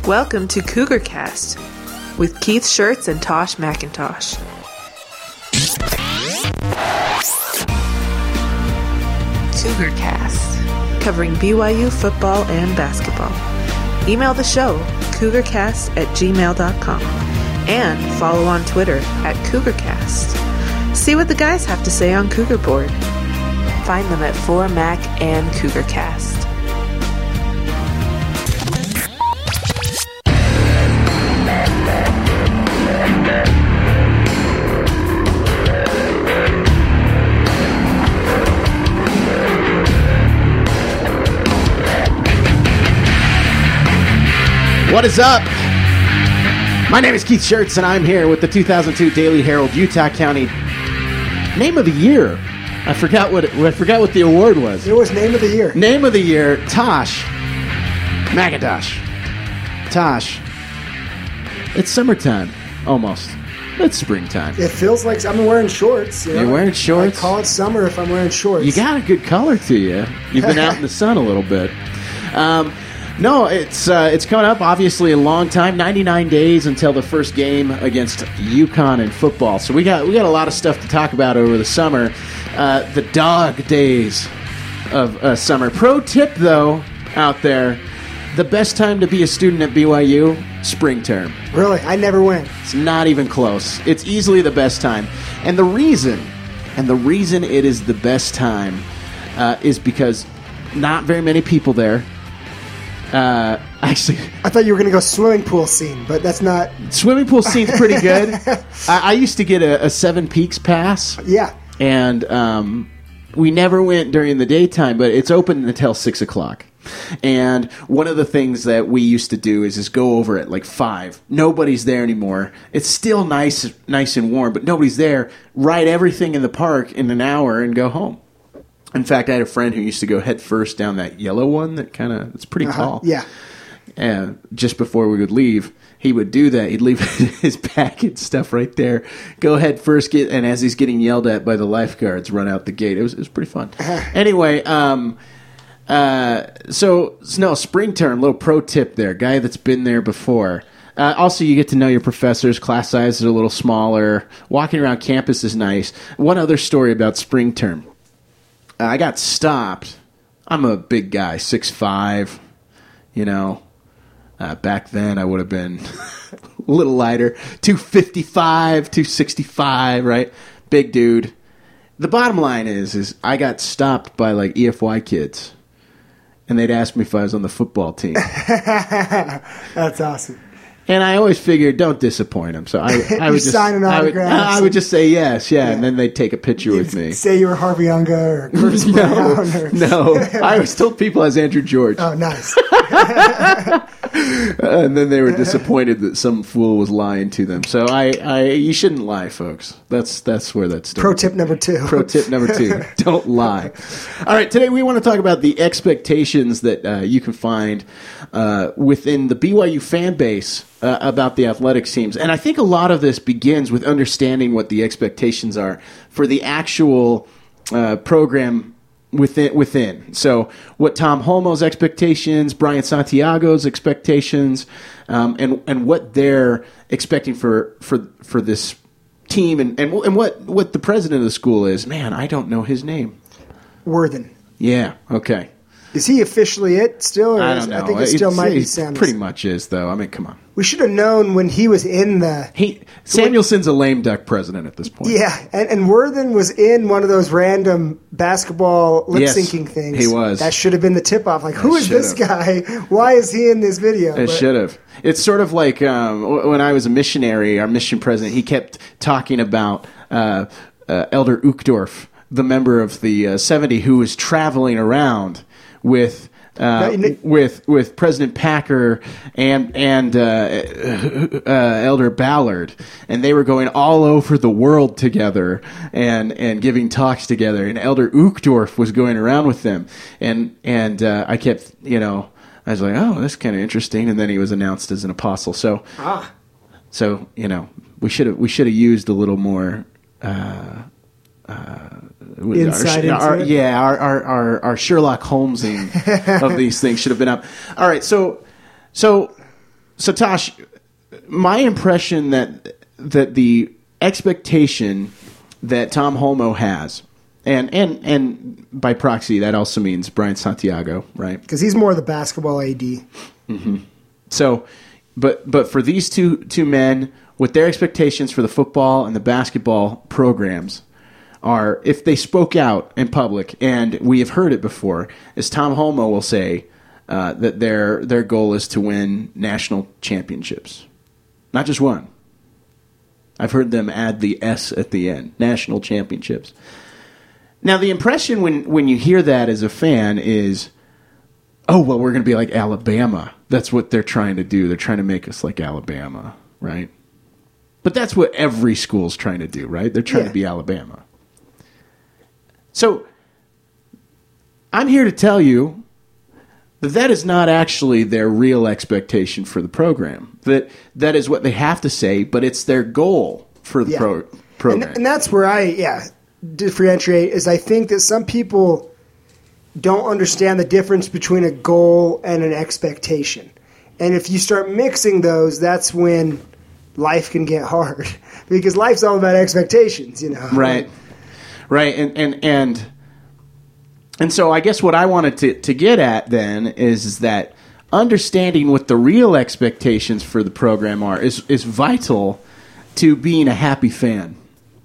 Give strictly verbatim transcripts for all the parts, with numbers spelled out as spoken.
Welcome to Cougar Cast with Keith Schertz and Tosh McIntosh. Cougar Cast, covering B Y U football and basketball. Email the show, cougarcast at gmail dot com, and follow on Twitter at CougarCast. See what the guys have to say on Cougar Board. Find them at four Mac and CougarCast. What is up? My name is Keith Schertz, and I'm here with the two thousand two Daily Herald Utah County Name of the Year. I forgot what it, I forgot what the award was. It was Name of the Year. Name of the Year, Tosh McIntosh. Tosh. It's summertime, almost. It's springtime. It feels like I'm wearing shorts. You know? You're wearing shorts? I call it summer if I'm wearing shorts. You got a good color to you. You've been out in the sun a little bit. Um... No, it's uh, it's coming up, obviously, a long time. ninety-nine days until the first game against UConn in football. So we got we got a lot of stuff to talk about over the summer. Uh, the dog days of uh, summer. Pro tip, though, out there, the best time to be a student at B Y U, spring term. Really? I never went. It's not even close. It's easily the best time. And the reason, and the reason it is the best time uh, is because not very many people there. Uh, actually, I thought you were going to go swimming pool scene, but that's not. Swimming pool scene's pretty good. I, I used to get a, a Seven Peaks pass. Yeah. And um, we never went during the daytime, but it's open until six o'clock. And one of the things that we used to do is, is go over at like five. Nobody's there anymore. It's still nice, nice and warm, but nobody's there. Ride everything in the park in an hour and go home. In fact, I had a friend who used to go head first down that yellow one that kind of, it's pretty uh-huh. tall. Yeah. And just before we would leave, he would do that. He'd leave his bag and stuff right there, go head first, get, and as he's getting yelled at by the lifeguards, run out the gate. It was, it was pretty fun. Uh-huh. Anyway, um, uh, so, so, no, spring term, little pro tip there, guy that's been there before. Uh, also, you get to know your professors. Class sizes are a little smaller. Walking around campus is nice. One other story about spring term. I got stopped. I'm a big guy, six five, you know. Uh, back then, I would have been a little lighter, two fifty-five, two sixty-five, right? Big dude. The bottom line is, is I got stopped by, like, E F Y kids, and they'd ask me if I was on the football team. That's awesome. And I always figured, don't disappoint them. So I, I would just, sign an I would, autograph. I would just say yes, yeah, yeah. and then they'd take a picture You'd with me. Say you were Harvey Unga or Curtis no, Brown. Or... no, I always told people I was Andrew George. Oh, nice. And then they were disappointed that some fool was lying to them. So I, I you shouldn't lie, folks. That's that's where that starts. Pro tip number two. Pro tip number two: don't lie. All right, today we want to talk about the expectations that uh, you can find uh, within the B Y U fan base. Uh, about the athletics teams. And I think a lot of this begins with understanding what the expectations are for the actual uh, program within. within. So what Tom Holmoe's expectations, Brian Santiago's expectations, um, and and what they're expecting for for, for this team, and, and, and what, what the president of the school is. Man, I don't know his name. Worthen. Yeah, okay. Is he officially it still? Or I don't is, know. I think it still it's, might be it Samuelson. Pretty much is, though. I mean, come on. We should have known when he was in the... He Samuelson's a lame duck president at this point. Yeah, and, and Worthen was in one of those random basketball lip-syncing yes, things. He was. That should have been the tip-off. Like, who it is this guy? Why is he in this video? It but, should have. It's sort of like um, when I was a missionary, our mission president, he kept talking about uh, uh, Elder Uchtdorf, the member of the uh, seventy, who was traveling around with... Uh, with with President Packer and and uh, uh, Elder Ballard, and they were going all over the world together and and giving talks together. And Elder Uchtdorf was going around with them, and and uh, I kept you know I was like, oh, that's kind of interesting. And then he was announced as an apostle. So ah. so you know we should have we should have used a little more. Uh, uh, Insight our, into our, it? Yeah, our, our, our, our Sherlock Holmesing of these things should have been up. All right, so so so Tosh, my impression that that the expectation that Tom Holmoe has, and and and by proxy that also means Brian Santiago, right? Because he's more the basketball A D. Mm-hmm. So, but but for these two two men, with their expectations for the football and the basketball programs, are if they spoke out in public, and we have heard it before, as Tom Holmoe will say uh, that their their goal is to win national championships, not just one. I've heard them add the S at the end, national championships. Now, the impression when, when you hear that as a fan is, oh, well, we're going to be like Alabama. That's what they're trying to do. They're trying to make us like Alabama, right? But that's what every school's trying to do, right? They're trying yeah. to be Alabama. So I'm here to tell you that that is not actually their real expectation for the program. That that is what they have to say, but it's their goal for the yeah. pro, program. And, and that's where I, yeah, differentiate, is I think that some people don't understand the difference between a goal and an expectation. And if you start mixing those, that's when life can get hard. Because life's all about expectations, you know. Right. Right. And and and And so I guess what I wanted to, to get at then is, is that understanding what the real expectations for the program are is, is vital to being a happy fan.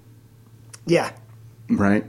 Yeah. Right?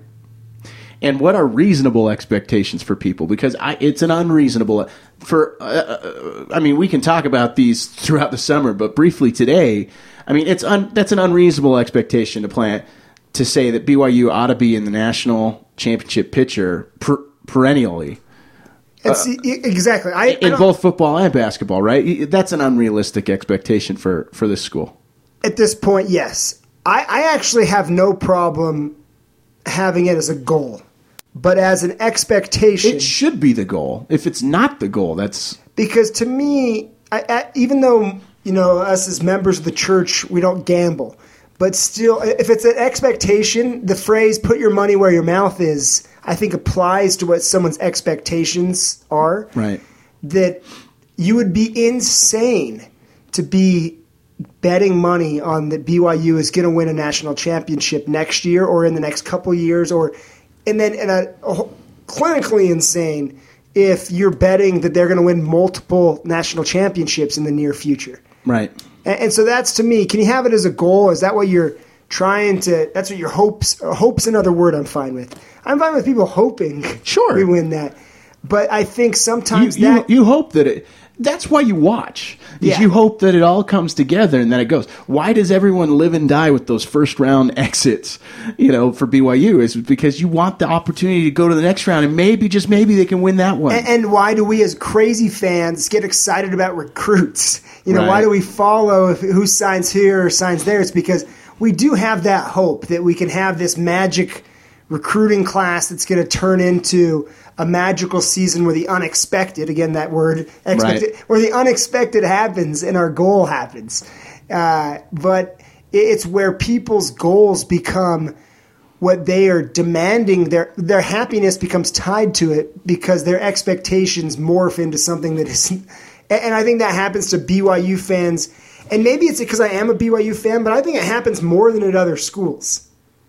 And what are reasonable expectations for people? Because I, it's an unreasonable for. Uh, I mean, we can talk about these throughout the summer, but briefly today, I mean, it's un, that's an unreasonable expectation to plan to say that B Y U ought to be in the national championship picture per, perennially. It's, uh, exactly. I, in I both football and basketball, right? That's an unrealistic expectation for, for this school. At this point, yes. I, I actually have no problem having it as a goal. But as an expectation... It should be the goal. If it's not the goal, that's... Because to me, I, I, even though, you know, us as members of the church, we don't gamble. But still, if it's an expectation, the phrase, put your money where your mouth is, I think applies to what someone's expectations are. Right. That you would be insane to be betting money on that B Y U is going to win a national championship next year or in the next couple years, or and then and a, a, clinically insane if you're betting that they're going to win multiple national championships in the near future. Right. And, and so that's, to me, can you have it as a goal? Is that what you're trying to? That's what your hopes. Hope's another word I'm fine with. I'm fine with people hoping sure. we win that. But I think sometimes you, that... You, you hope that it... That's why you watch. Is yeah. you hope that it all comes together and then it goes. Why does everyone live and die with those first round exits, you know, for B Y U? Is because you want the opportunity to go to the next round and maybe, just maybe, they can win that one. And, and why do we as crazy fans get excited about recruits? You know, right. why do we follow if, who signs here or signs there? It's because we do have that hope that we can have this magic recruiting class that's going to turn into a magical season where the unexpected, again that word, expected, right. where the unexpected happens and our goal happens. Uh, but it's where people's goals become what they are demanding. Their their happiness becomes tied to it because their expectations morph into something that is. And I think that happens to B Y U fans. And maybe it's because I am a B Y U fan, but I think it happens more than at other schools.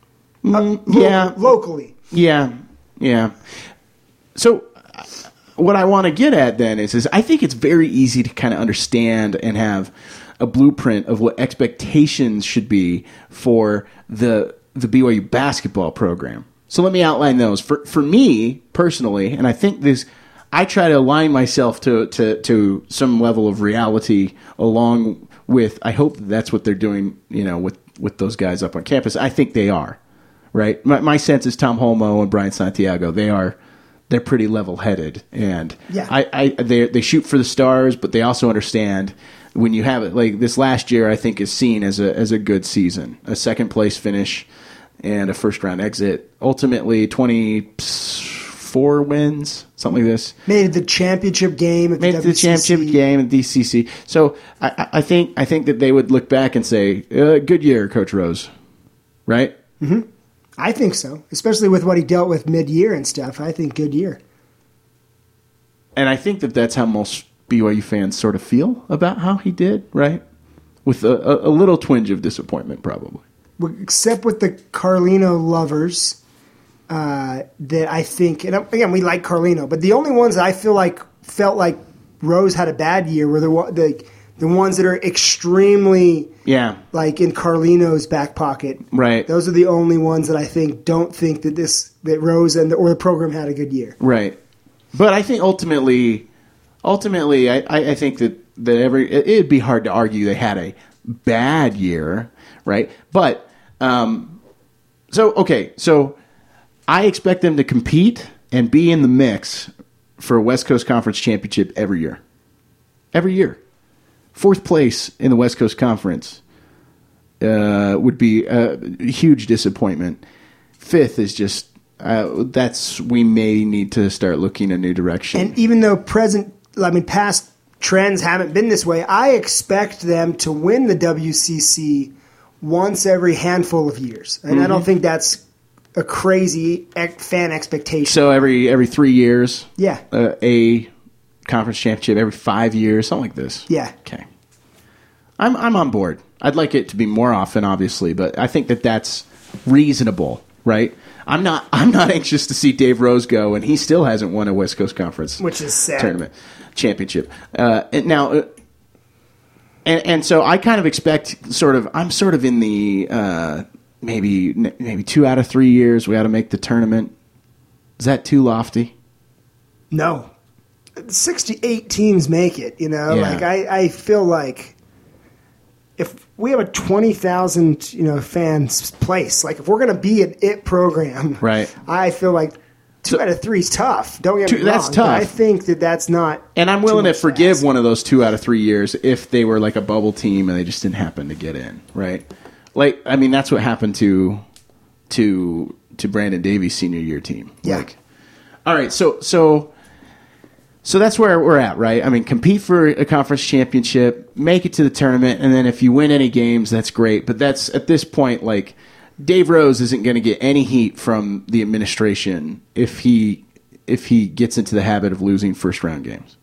Mm, uh, lo- yeah. Locally. Yeah. Yeah. So what I want to get at then is, is I think it's very easy to kind of understand and have a blueprint of what expectations should be for the the B Y U basketball program. So let me outline those. For for me personally, and I think this, I try to align myself to to, to some level of reality along with, I hope that's what they're doing, you know, with, with those guys up on campus. I think they are, right? My, my sense is Tom Holmoe and Brian Santiago, they are, they're pretty level-headed. And yeah. I, I they they shoot for the stars, but they also understand when you have it, like this last year, I think is seen as a as a good season, a second-place finish and a first-round exit. Ultimately, twenty-four wins, something like this. Made it the championship game at Made the it the championship game at D C C. So I, I think I think that they would look back and say, uh, "Good year, Coach Rose," right? Mm-hmm. I think so, especially with what he dealt with mid-year and stuff. I think good year. And I think that that's how most B Y U fans sort of feel about how he did, right? With a, a, a little twinge of disappointment, probably. Except with the Carlino lovers, uh, that I think, and again, we like Carlino, but the only ones that I feel like felt like Rose had a bad year were the the, the ones that are extremely, yeah, like in Carlino's back pocket. Right. Those are the only ones that I think don't think that this that Rose and the, or the program had a good year. Right. But I think ultimately, ultimately, I, I, I think that, that every it, it'd be hard to argue they had a bad year, right? But um, so okay, so I expect them to compete and be in the mix for a West Coast Conference championship every year. Every year. Fourth place in the West Coast Conference uh, would be a huge disappointment. Fifth is just, uh, that's, we may need to start looking a new direction. And even though present, I mean, past trends haven't been this way, I expect them to win the W C C once every handful of years. And mm-hmm. I don't think that's a crazy fan expectation. So every every three years, yeah, uh, a conference championship every five years, something like this. Yeah. Okay. I'm I'm on board. I'd like it to be more often, obviously, but I think that that's reasonable, right? I'm not I'm not anxious to see Dave Rose go, and he still hasn't won a West Coast Conference, which is sad, tournament championship. Uh, and now. Uh, And, and so I kind of expect sort of, I'm sort of in the, uh, maybe maybe two out of three years we ought to make the tournament. Is that too lofty? No. sixty-eight teams make it, you know? Yeah. Like, I, I feel like if we have a twenty thousand, you know, fans place, like if we're going to be an it program, right? I feel like two so, out of three is tough. Don't get two, me wrong. That's tough. I think that that's not. And I'm willing to forgive fast. one of those two out of three years if they were like a bubble team and they just didn't happen to get in, right? Like, I mean, that's what happened to to to Brandon Davies' senior year team. Yeah. Like, all right, so so so that's where we're at, right? I mean, compete for a conference championship, make it to the tournament, and then if you win any games, that's great. But that's at this point, like. Dave Rose isn't going to get any heat from the administration if he if he gets into the habit of losing first round games,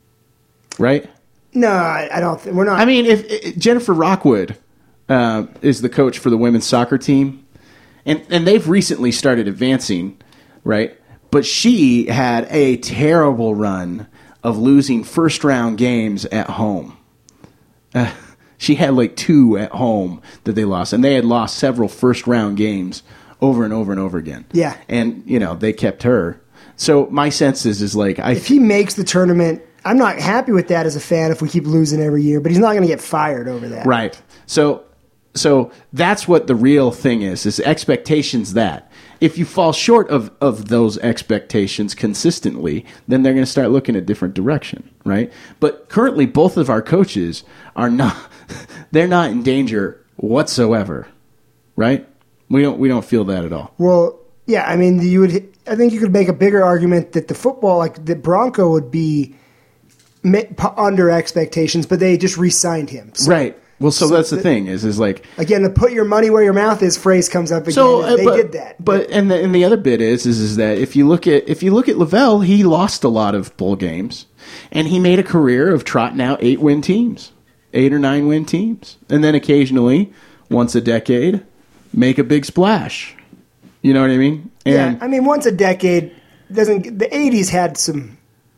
right? No, I, I don't. Th- we're not. I mean, if, if Jennifer Rockwood uh, is the coach for the women's soccer team, and and they've recently started advancing, right? But she had a terrible run of losing first round games at home. Uh, She had like two at home that they lost, and they had lost several first-round games over and over and over again. Yeah. And, you know, they kept her. So my sense is, is like... I if he makes the tournament, I'm not happy with that as a fan if we keep losing every year, but he's not going to get fired over that. Right. So so that's what the real thing is, is expectations that. If you fall short of, of those expectations consistently, then they're going to start looking a different direction, right? But currently, both of our coaches are not... They're not in danger whatsoever, right? We don't we don't feel that at all. Well, yeah, I mean, you would. I think you could make a bigger argument that the football, like the Bronco, would be under expectations, but they just re-signed him, so, right? Well, so, so that's the, the thing is is like again, the "put your money where your mouth is" phrase comes up again. So uh, they but, did that, but and the and the other bit is is is that if you look at if you look at Lavelle, he lost a lot of bowl games, and he made a career of trotting out eight win teams. Eight or nine win teams. And then occasionally, once a decade, make a big splash. You know what I mean? And yeah, I mean, once a decade, doesn't the eighties had some,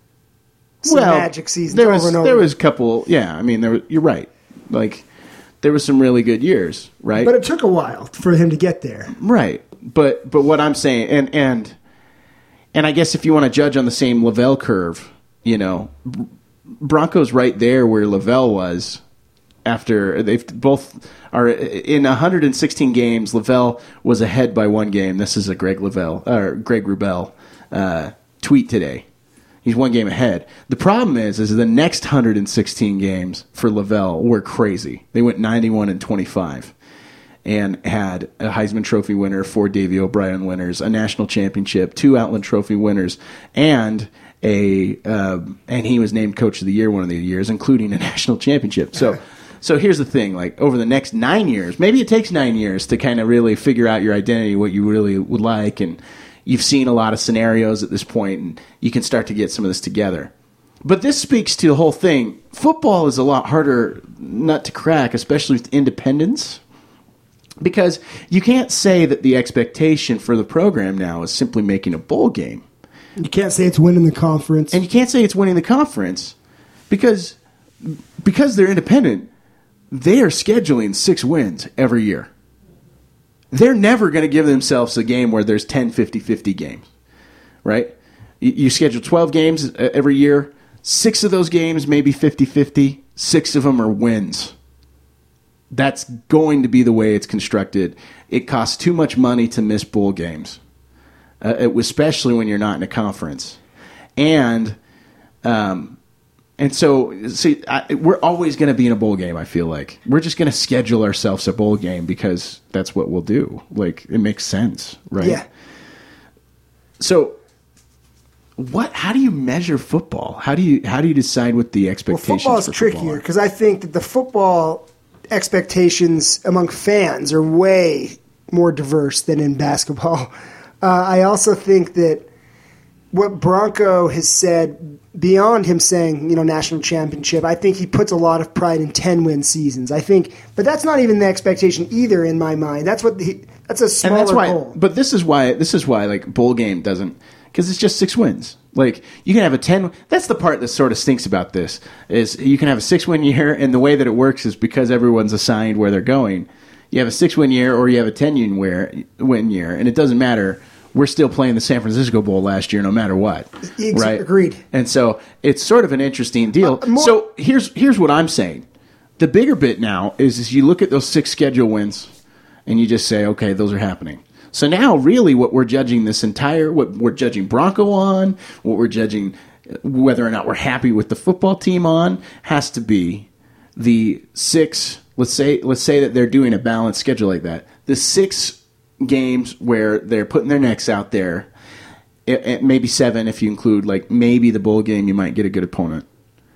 some well, magic seasons there over was, and over. There was a couple, yeah, I mean, there, you're right. Like, there was some really good years, right? But it took a while for him to get there. Right. But but what I'm saying, and and, and I guess if you want to judge on the same Lavelle curve, you know, Broncos right there where Lavelle was after they've both are in one hundred sixteen games. Lavelle was ahead by one game. This is a Greg Lavelle or Greg Wrubell uh, tweet today. He's one game ahead. The problem is, is the next one hundred sixteen games for Lavelle were crazy. They went ninety-one and twenty-five and had a Heisman Trophy winner, four Davey O'Brien winners, a national championship, two Outland Trophy winners, and a uh, and he was named Coach of the Year one of the years, including a national championship. So, so here's the thing: like over the next nine years, maybe it takes nine years to kind of really figure out your identity, what you really would like, and you've seen a lot of scenarios at this point, and you can start to get some of this together. But this speaks to the whole thing. Football is a lot harder nut to crack, especially with independence, because you can't say that the expectation for the program now is simply making a bowl game. You can't say it's winning the conference. And you can't say it's winning the conference because because they're independent, they are scheduling six wins every year. They're never going to give themselves a game where there's ten fifty-fifty games, right? You, you schedule twelve games every year. Six of those games may be fifty-fifty. Six of them are wins. That's going to be the way it's constructed. It costs too much money to miss bowl games, uh, it, especially when you're not in a conference. And um, and so, see, I, we're always going to be in a bowl game, I feel like. We're just going to schedule ourselves a bowl game because that's what we'll do. Like, it makes sense, right? Yeah. So... What? How do you measure football? How do you how do you decide what the expectations? Well, football is for trickier because I think that the football expectations among fans are way more diverse than in basketball. Uh, I also think that what Bronco has said, beyond him saying, you know, national championship, I think he puts a lot of pride in ten-win seasons. I think, but that's not even the expectation either in my mind. That's what the, that's a smaller and that's why, goal. But this is why this is why like bowl game doesn't. Because it's just six wins. Like, you can have a ten... That's the part that sort of stinks about this, is you can have a six-win year, and the way that it works is because everyone's assigned where they're going. You have a six-win year or you have a ten-win year, and it doesn't matter. We're still playing the San Francisco Bowl last year no matter what. Ex- right? Agreed. And so it's sort of an interesting deal. Uh, more- so here's here's what I'm saying. The bigger bit now is, is you look at those six schedule wins, and you just say, okay, those are happening. So now, really, what we're judging this entire, what we're judging Bronco on, what we're judging whether or not we're happy with the football team on, has to be the six. Let's say, let's say that they're doing a balanced schedule like that. The six games where they're putting their necks out there, it, it maybe seven if you include like maybe the bowl game, you might get a good opponent.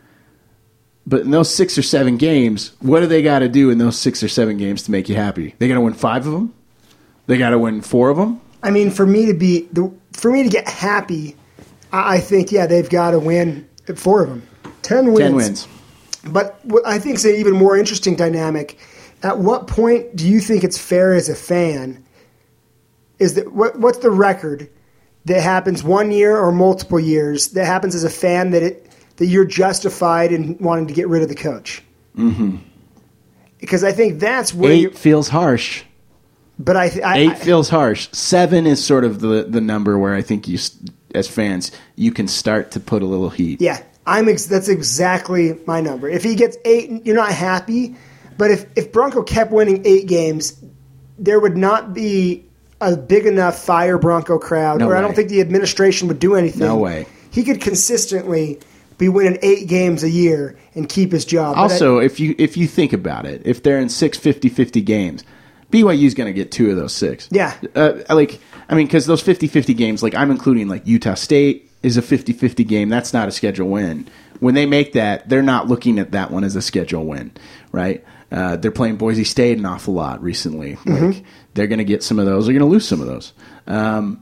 But in those six or seven games, what do they got to do in those six or seven games to make you happy? They got to win five of them. They got to win four of them? I mean, for me to be the for me to get happy, I I think, yeah, they've got to win four of them. Ten wins. Ten wins. But what I think is an even more interesting dynamic, at what point do you think it's fair as a fan, is that what what's the record that happens one year or multiple years that happens as a fan that it that you're justified in wanting to get rid of the coach? Mm-hmm. Because I think that's where Eight you, feels harsh. But I, I Eight I, feels harsh. Seven is sort of the, the number where I think you, as fans, you can start to put a little heat. Yeah, I'm. Ex- that's exactly my number. If he gets eight, you're not happy. But if if Bronco kept winning eight games, there would not be a big enough fire Bronco crowd, No or way. I don't think the administration would do anything. No way. He could consistently be winning eight games a year and keep his job. But Also, I, if you if you think about it, if they're in six fifty-fifty games, B Y U's going to get two of those six. Yeah. Uh, like, I mean, because those fifty-fifty games, like I'm including like Utah State is a fifty-fifty game. That's not a schedule win. When they make that, they're not looking at that one as a schedule win, right? Uh, they're playing Boise State an awful lot recently. Like, Mm-hmm. they're going to get some of those. They're going to lose some of those. Um,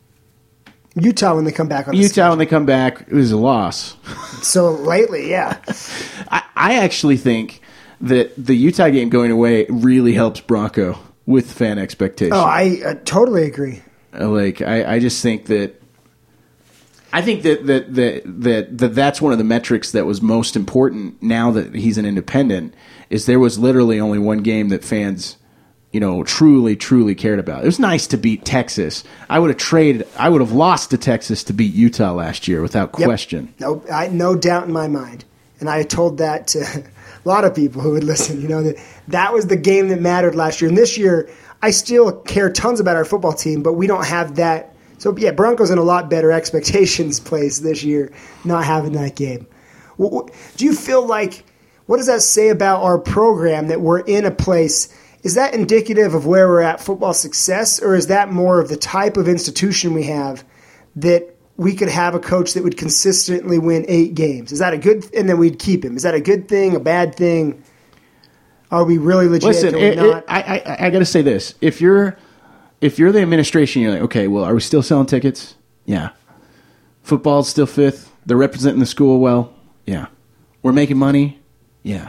Utah, when they come back on the Utah, when they come back, it was a loss. So lately, yeah. I, I actually think that the Utah game going away really helps Bronco with fan expectation. Oh, I uh, totally agree. Like, I, I just think that I think that that, that that that that's one of the metrics that was most important now that he's an independent is there was literally only one game that fans, you know, truly, truly cared about. It was nice to beat Texas. I would have traded I would have lost to Texas to beat Utah last year without Yep. question. No, I, no doubt in my mind. And I told that to a lot of people who would listen. You know, that that was the game that mattered last year. And this year, I still care tons about our football team, but we don't have that. So, yeah, Broncos in a lot better expectations place this year, not having that game. Do you feel like, what does that say about our program that we're in a place? Is that indicative of where we're at football success, or is that more of the type of institution we have that we could have a coach that would consistently win eight games? Is that a good, and then we'd keep him? Is that a good thing, a bad thing? Are we really legit? Listen, Are we it, not? it, I, I, I got to say this: if you're if you're the administration, you're like, okay, well, are we still selling tickets? Yeah. Football's still fifth. They're representing the school well. Yeah. We're making money? Yeah.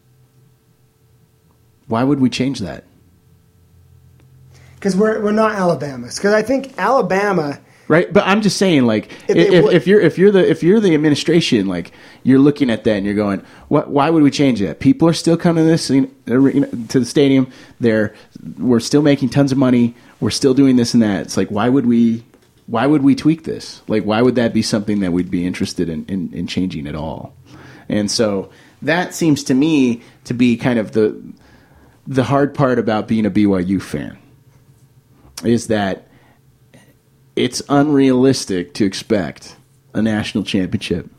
Why would we change that? Because we're we're not Alabama. Because I think Alabama, right? But I'm just saying, like, if, if, if, if you're if you're the if you're the administration, like, you're looking at that and you're going, what? Why would we change that? People are still coming to this to the stadium. They're we're still making tons of money. We're still doing this and that. It's like, why would we? Why would we tweak this? Like, why would that be something that we'd be interested in in, in changing at all? And so that seems to me to be kind of the the hard part about being a B Y U fan. Is that it's unrealistic to expect a national championship.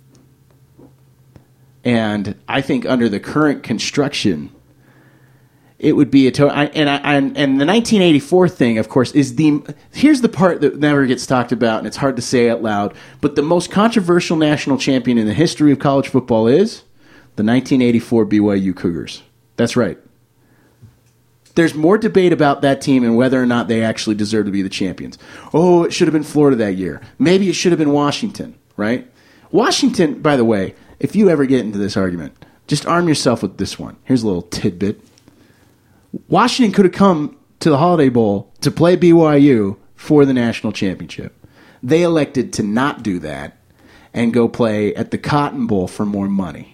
And I think under the current construction, it would be a total. And, I, and, and the nineteen eighty-four thing, of course, is the. Here's the part that never gets talked about, and it's hard to say out loud, but the most controversial national champion in the history of college football is the nineteen eighty-four B Y U Cougars. That's right. There's more debate about that team and whether or not they actually deserve to be the champions. Oh, it should have been Florida that year. Maybe it should have been Washington, right? Washington, by the way, if you ever get into this argument, just arm yourself with this one. Here's a little tidbit. Washington could have come to the Holiday Bowl to play B Y U for the national championship. They elected to not do that and go play at the Cotton Bowl for more money.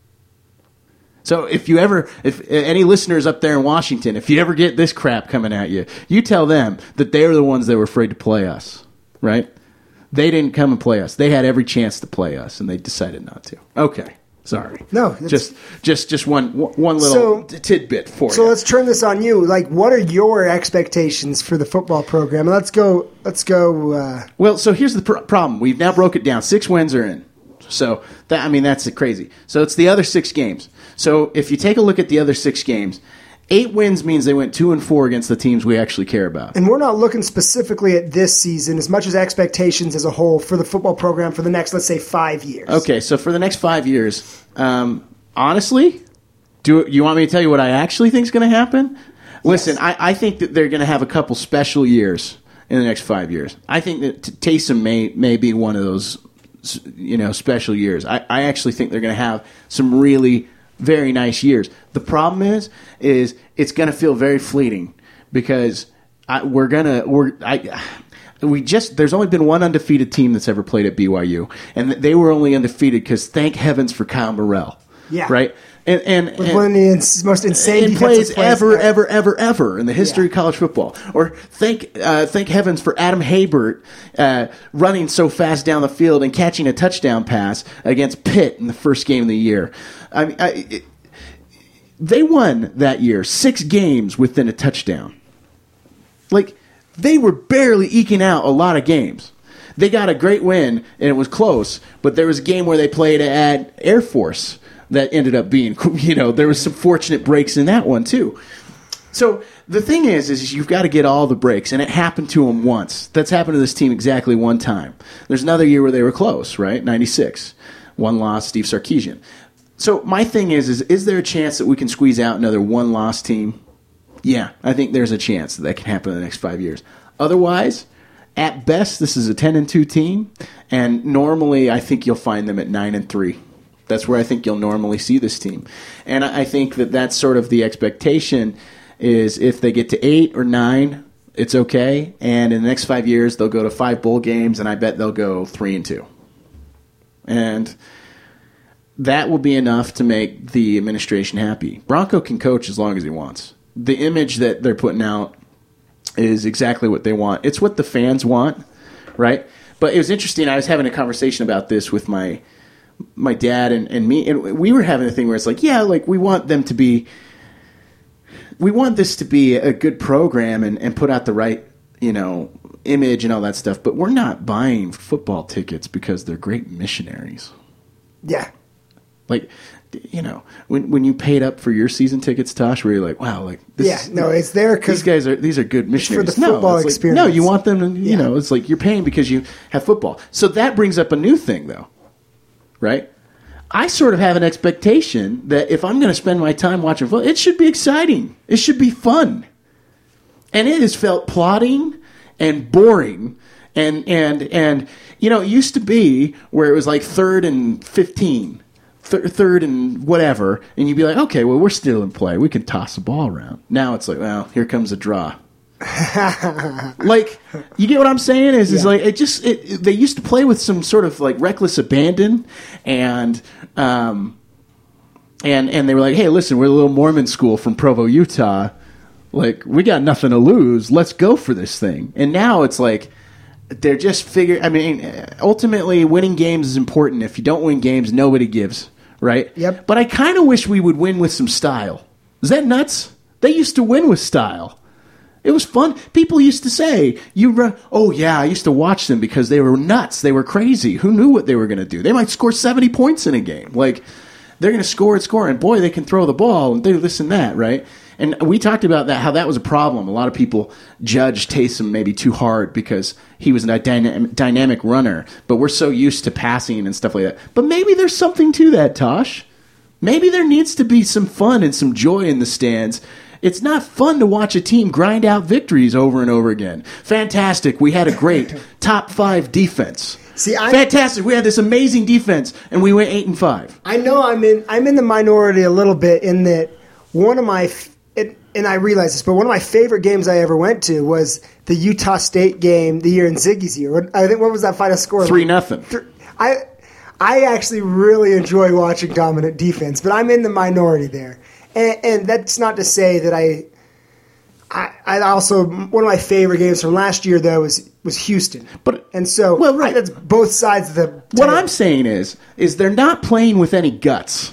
So if you ever, if any listeners up there in Washington, if you ever get this crap coming at you, you tell them that they were the ones that were afraid to play us, right? They didn't come and play us. They had every chance to play us, and they decided not to. Okay, sorry. No, just just just one one little so, tidbit for so you. So let's turn this on you. Like, what are your expectations for the football program? Let's go. Let's go. Uh, well, so here's the pr- problem. We've now broke it down. Six wins are in. So that I mean that's crazy. So it's the other six games. So if you take a look at the other six games, eight wins means they went two and four against the teams we actually care about. And we're not looking specifically at this season as much as expectations as a whole for the football program for the next, let's say, five years. Okay, so for the next five years, um, honestly, do you want me to tell you what I actually think is going to happen? Yes. Listen, I, I think that they're going to have a couple special years in the next five years. I think that Taysom may may be one of those, you know, special years. I, I actually think they're going to have some really very nice years. The problem is, is it's going to feel very fleeting because I, we're gonna we're I we just there's only been one undefeated team that's ever played at B Y U, and they were only undefeated because thank heavens for Kyle Morrell, yeah, right. And, and, With and one of the ins- most insane and plays plays ever, there. ever, ever, ever in the history yeah. of college football. Or thank, uh, thank heavens for Adam Haybert uh, running so fast down the field and catching a touchdown pass against Pitt in the first game of the year. I mean, I, it, they won that year six games within a touchdown. Like they were barely eking out a lot of games. They got a great win and it was close, but there was a game where they played at Air Force that ended up being, you know, there was some fortunate breaks in that one too. So the thing is, is you've got to get all the breaks, and it happened to them once. That's happened to this team exactly one time. There's another year where they were close, right? ninety-six. One loss, Steve Sarkisian. So my thing is, is, is there a chance that we can squeeze out another one-loss team? Yeah, I think there's a chance that that can happen in the next five years. Otherwise, at best, this is a ten and two team, and normally I think you'll find them at nine and three. That's where I think you'll normally see this team. And I think that that's sort of the expectation is if they get to eight or nine, it's okay. And in the next five years, they'll go to five bowl games, and I bet they'll go three and two. And that will be enough to make the administration happy. Bronco can coach as long as he wants. The image that they're putting out is exactly what they want. It's what the fans want, right? But it was interesting. I was having a conversation about this with my my dad and, and me, and we were having a thing where it's like, yeah, like we want them to be, we want this to be a good program and, and put out the right, you know, image and all that stuff, but we're not buying football tickets because they're great missionaries. Yeah. Like, you know, when when you paid up for your season tickets, Tosh, where you're like, wow, like this yeah, no, it's there because these guys are these are good missionaries for the football no, it's experience. Like, no, you want them to, you yeah. know, it's like you're paying because you have football. So that brings up a new thing, though, right? I sort of have an expectation that if I'm going to spend my time watching football, it should be exciting. It should be fun, and it has felt plodding and boring And, and, and, you know, it used to be where it was like third and fifteen, th- third and whatever, and you'd be like, okay, well, we're still in play. We can toss the ball around. Now it's like, well, here comes a draw. Like, you get what I'm saying? Is is Yeah. like it just it, it- they used to play with some sort of like reckless abandon, and um, and and they were like, hey, listen, we're a little Mormon school from Provo, Utah. Like, we got nothing to lose. Let's go for this thing. And now it's like they're just figure. I mean, ultimately, winning games is important. If you don't win games, nobody gives, right? Yep. But I kind of wish we would win with some style. Is that nuts? They used to win with style. It was fun. People used to say, "You run." Oh yeah, I used to watch them because they were nuts. They were crazy. Who knew what they were going to do? They might score seventy points in a game. Like, they're going to score and score, and boy, they can throw the ball and do this and that, right? And we talked about that, how that was a problem. A lot of people judged Taysom maybe too hard because he was a dyna- dynamic runner, but we're so used to passing and stuff like that. But maybe there's something to that, Tosh. Maybe there needs to be some fun and some joy in the stands. It's not fun to watch a team grind out victories over and over again. Fantastic. We had a great top five defense. See, I, Fantastic. We had this amazing defense, and we went eight and five. I know I'm in I'm in the minority a little bit in that one of my f- it, and I realize this, but one of my favorite games I ever went to was the Utah State game the year in Ziggy's year. What- I think what was that final score? Three nothing. I I actually really enjoy watching dominant defense, but I'm in the minority there. And, and that's not to say that I, I, I also one of my favorite games from last year though was was Houston. But and so well, right. I, that's both sides of the. What table. I'm saying is, is they're not playing with any guts.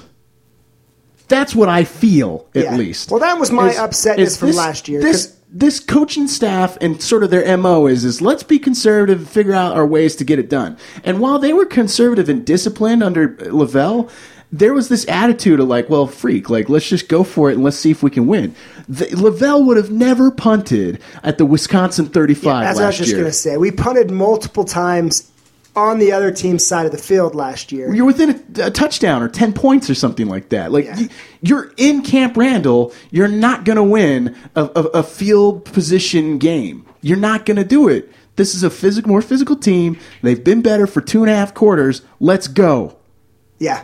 That's what I feel, at Yeah. least. Well, that was my Is- upsetness is from this- last year, This 'cause- this coaching staff and sort of their M O is is let's be conservative and figure out our ways to get it done. And while they were conservative and disciplined under Lavelle, there was this attitude of like, well, freak, like let's just go for it and let's see if we can win. The, Lavelle would have never punted at the Wisconsin thirty-five That's last what I was just year. going to say. We punted multiple times on the other team's side of the field last year. You're within a, a touchdown or ten points or something like that. Like Yeah. you, you're in Camp Randall, you're not going to win a, a, a field position game. You're not going to do it. This is a physical, more physical team. They've been better for two and a half quarters. Let's go. Yeah.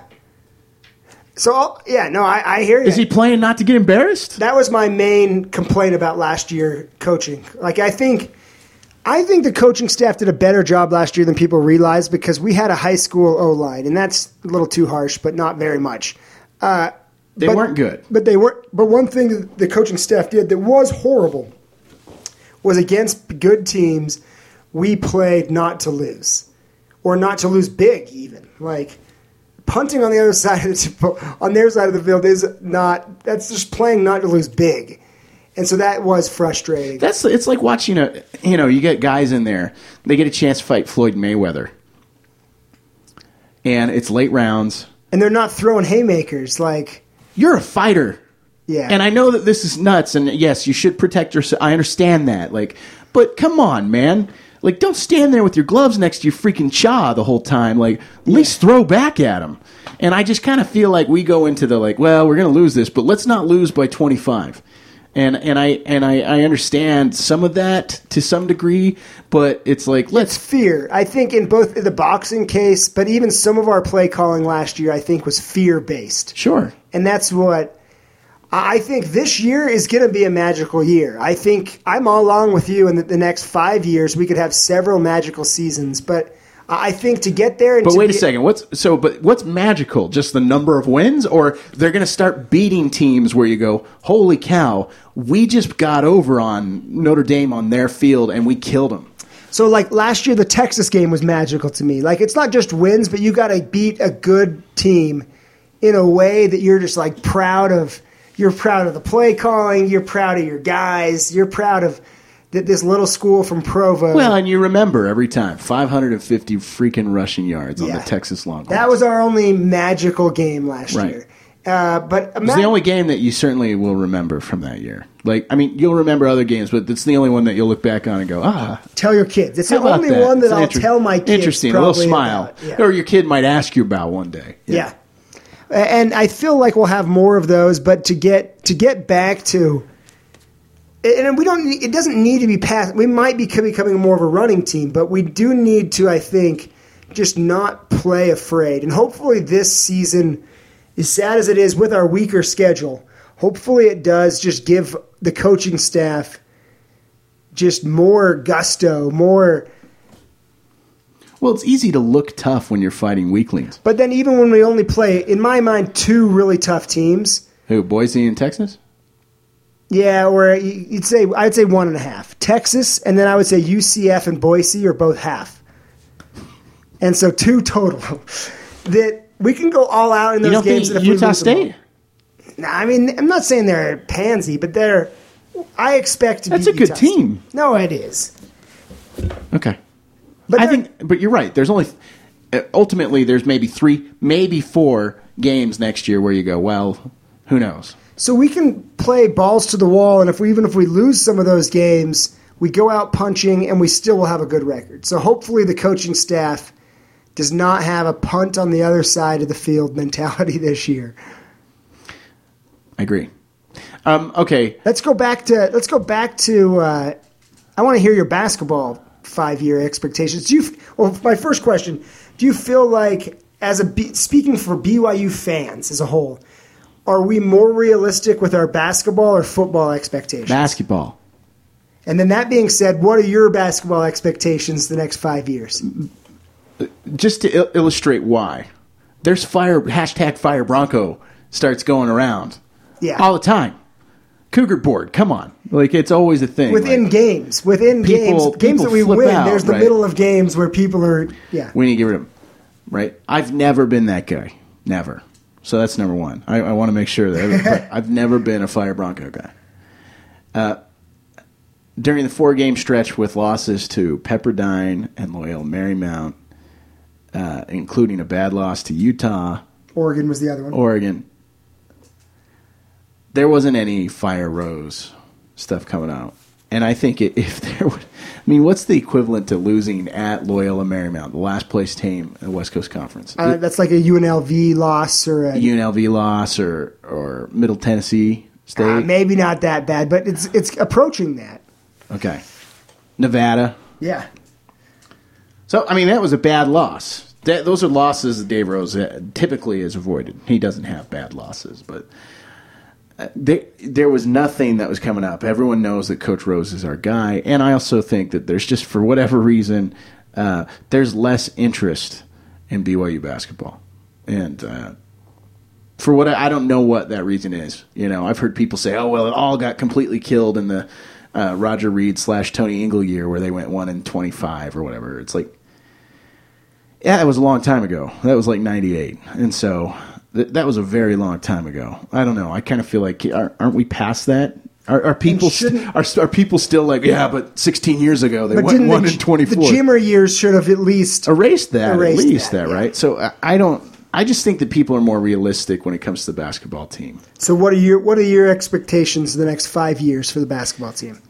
So, I'll- yeah, no, I, I hear you. Is he playing not to get embarrassed? That was my main complaint about last year coaching. Like, I think, I think the coaching staff did a better job last year than people realize because we had a high school O-line, and that's a little too harsh, but not very much. Uh, They but- weren't good. But they were. But one thing that the coaching staff did that was horrible was against good teams, we played not to lose, or not to lose big. Even like punting on the other side of the on their side of the field is not. That's just playing not to lose big, and so that was frustrating. That's it's like watching a you know you get guys in there, they get a chance to fight Floyd Mayweather, and it's late rounds. And they're not throwing haymakers like. You're a fighter. Yeah. And I know that this is nuts, and yes, you should protect yourself. I understand that. Like, but come on, man. Like, don't stand there with your gloves next to your freaking chaw the whole time. Like, at least throw back at him. And I just kind of feel like we go into the like, well, we're going to lose this, but let's not lose by twenty-five. And and I and I, I understand some of that to some degree, but it's like It's let's fear. I think in both the boxing case, but even some of our play calling last year, I think was fear based. sure. And that's what I think this year is going to be a magical year. I think I'm all along with you in the, the next five years. We could have several magical seasons, but I think to get there. And But to wait be, a second. What's so? But what's magical? Just the number of wins, or they're going to start beating teams where you go, "Holy cow! We just got over on Notre Dame on their field and we killed them." So, like last year, the Texas game was magical to me. Like it's not just wins, but you got to beat a good team in a way that you're just like proud of. You're proud of the play calling. You're proud of your guys. You're proud of th- this little school from Provo. Well, and you remember every time five hundred fifty freaking rushing yards on Yeah. the Texas Longhorns. That was our only magical game last Right. year. Uh, but It's the only game that you certainly will remember from that year. Like, I mean, you'll remember other games, but it's the only one that you'll look back on and go, ah. tell your kids. It's How the about only that? one that It's I'll inter- tell my kids. Interesting, a little probably smile, about. Yeah. or your kid might ask you about one day. Yeah. And I feel like we'll have more of those, but to get to get back to and we don't. It doesn't need to be pass. We might be becoming more of a running team, but we do need to, I think, just not play afraid. And hopefully, this season, as sad as it is with our weaker schedule, hopefully it does just give the coaching staff just more gusto, more. Well, it's easy to look tough when you're fighting weaklings. But then, even when we only play, in my mind, two really tough teams. Who, Boise and Texas? Yeah, or you'd say I'd say one and a half. Texas, and then I would say U C F and Boise are both half, and so two total. That we can go all out in those you don't games. Think if we Utah lose them State? all. Nah, I mean, I'm not saying they're pansy, but they're. I expect to. That's beat a good Utah team. State. No, it is. Okay, but I think, but you're right. There's only ultimately there's maybe three, maybe four games next year where you go, well, who knows. So we can play balls to the wall, and if we even if we lose some of those games, we go out punching, and we still will have a good record. So hopefully the coaching staff does not have a punt on the other side of the field mentality this year. I agree. Um, okay, let's go back to let's go back to. Uh, I want to hear your basketball five-year expectations. Do you? Well, my first question: do you feel like, as a B, speaking for B Y U fans as a whole, are we more realistic with our basketball or football expectations? Basketball. And then that being said, what are your basketball expectations the next five years? Just to il- illustrate why, there's fire hashtag Fire Bronco starts going around, yeah, all the time. Cougar board, come on, like it's always a thing. Within like, games, within people, games, games that we flip win. out, There's the right? middle of games where people are, yeah. We need to get rid of them, right? I've never been that guy, never. So that's number one. I, I want to make sure that I've never been a Fire Bronco guy. Uh, during the four-game stretch with losses to Pepperdine and Loyola Marymount, uh, including a bad loss to Utah, Oregon was the other one. Oregon, there wasn't any Fire Rose stuff coming out. And I think it, if there would, I mean, what's the equivalent to losing at Loyola Marymount, the last place team in the West Coast Conference? Uh, that's like a U N L V loss or a U N L V loss or or Middle Tennessee State. Uh, maybe not that bad, but it's it's approaching that. Okay, Nevada. Yeah. So I mean, that was a bad loss. That, those are losses that Dave Rose typically is avoided. He doesn't have bad losses, but. They, there was nothing that was coming up. Everyone knows that Coach Rose is our guy, and I also think that there's just, for whatever reason, uh, there's less interest in B Y U basketball, and uh, for what I, I don't know what that reason is. You know, I've heard people say, "Oh, well, it all got completely killed in the uh, Roger Reed slash Tony Ingle year where they went one and twenty-five or whatever." It's like, yeah, that was a long time ago. That was like ninety-eight, and so. Th- that was a very long time ago. I don't know. I kind of feel like are, aren't we past that? Are, are people st- are, are people still like yeah? But sixteen years ago they went one the, and twenty-four. The Jimmer years should have at least erased that. Erased at least that, that yeah. right? So I, I don't. I just think that people are more realistic when it comes to the basketball team. So what are your what are your expectations for the next five years for the basketball team?